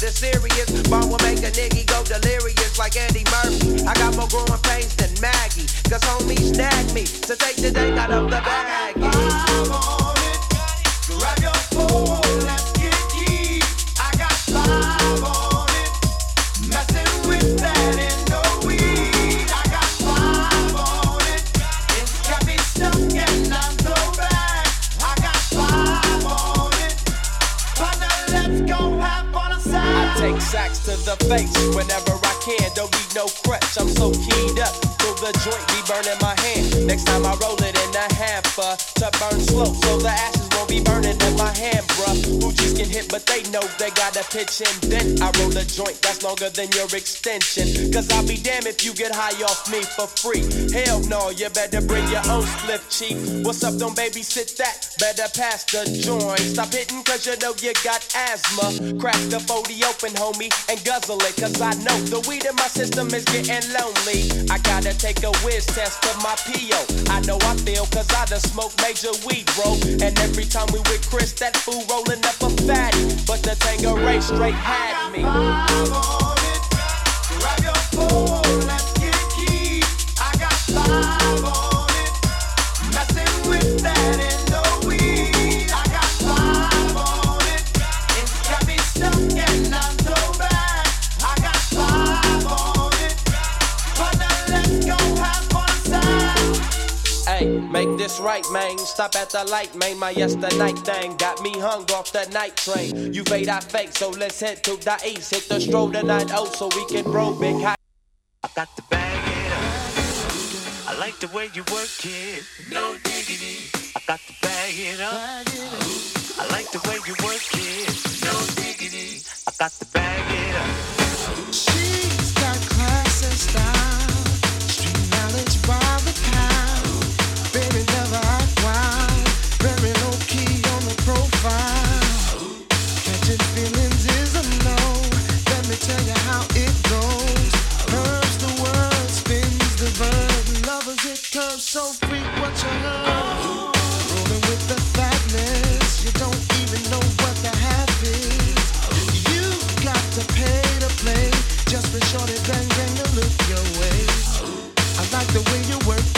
is serious. Ball will make a nigga go delirious like Eddie Murphy. I got more growing pains than Maggie, cause homie snagged me to take the dank out of the bag. I'm on it. Grab your phone, let's get deep. I got 5 on it. Messing with that in the weed. I got 5 on it. It's got me stuck and I'm so bad. I got 5 on it. Partner, let's go have fun aside. I take sacks to the face whenever I can. Don't need no crutch, I'm so keyed up. Till the joint be burning my hand. Next time I roll it in a hamper to burn slow, so the ashes won't be burning in my hand, bruh. Hoochies can hit, but they know they got a pitch and dent. I roll a joint that's longer than your extension, cause I'll be damned if you get high off me for free. Hell no, you better bring your own spliff, chief. What's up, don't babysit that? Better pass the joint. Stop hitting cause you know you got asthma. Crack the 40 open, homie, and guzzle it, cause I know the weed in my system is getting lonely. I gotta take a whiz test of my P.O. I know I feel cause I done smoked major weed, bro. And every time we with Chris, that fool rolling up a fatty. But the Tangeray straight had me. I got 5 on it. Grab your phone, let's get key. I got 5 on it. Messing with that in the weed. I got 5 on it. It's got me stuck and I'm so bad. I got 5 on it. Partner, let's go have fun side. Hey, make this right, man. Stop at the light, man. My yesterday thing got me hung off the night train. You fade, I fake, so let's head to the east. Hit the stroll tonight, oh, so we can roll big high. I got to bag it up. I like the way you work it. No diggity. I got to bag it up. I like the way you work it. No diggity. I got to bag it up. She's got class and style, street knowledge by the pound. Baby never act wild, very low key on the profile. Catching feelings is a no. Let me tell you how it goes. Curves the word, spins the verb. Lovers it curves so freak what you heard. Rolling with the fatness, you don't even know what the half is. You got to pay to play, just for shorty bang bang to look your way. I like the way you work